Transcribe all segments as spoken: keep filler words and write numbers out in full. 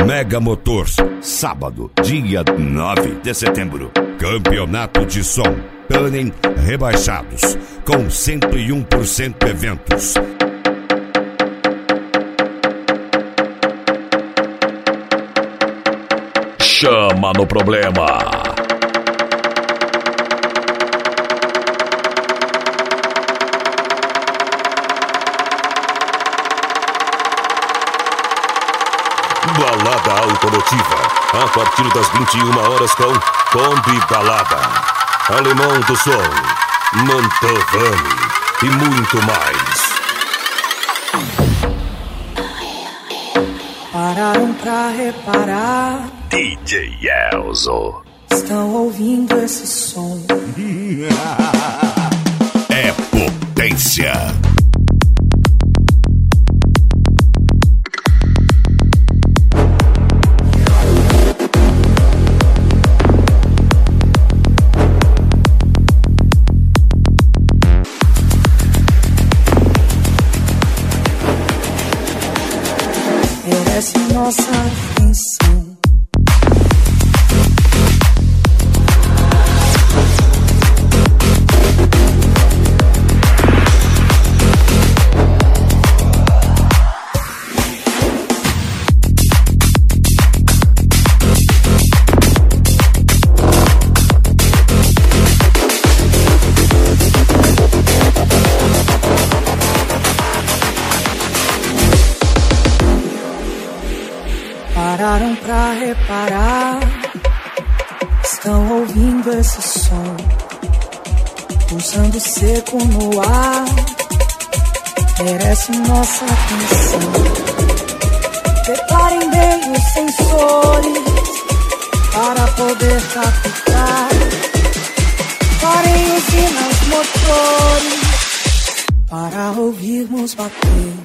Mega Motors, sábado, dia nove de setembro. Campeonato de som, Tannen rebaixados, com cento e um por cento eventos. Chama no problema. Balada Automotiva, a partir das vinte e uma horas com Kombi Balada, Alemão do Som, Mantovani e muito mais. Pararam pra reparar, D J Elzo. Estão ouvindo esse som. É potência. Merece nossa atenção. Pararam pra reparar, estão ouvindo esse som, pulsando seco no ar, merece nossa atenção. Preparem bem os sensores para poder captar, parem usinas motores para ouvirmos bater.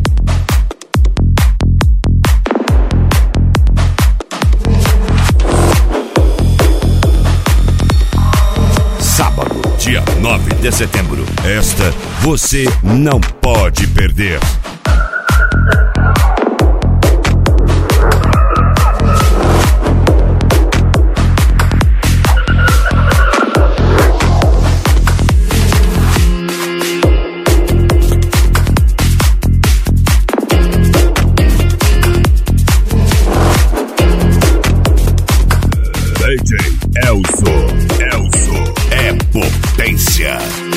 Sábado, dia nove de setembro. Esta você não pode perder. D J Elzo, Elzo é potência.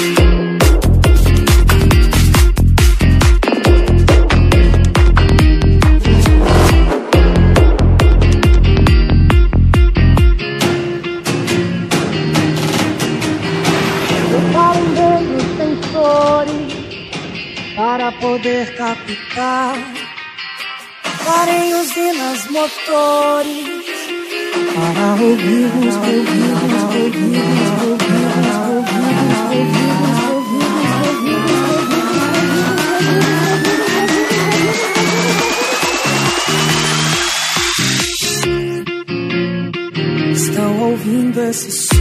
Preparem bem os sensores para poder captar, parem usinas motores para ouvirmos, ouvirmos, ouvirmos, ouvirmos, ouvirmos, ouvirmos, ouvirmos. Estão ouvindo esse som.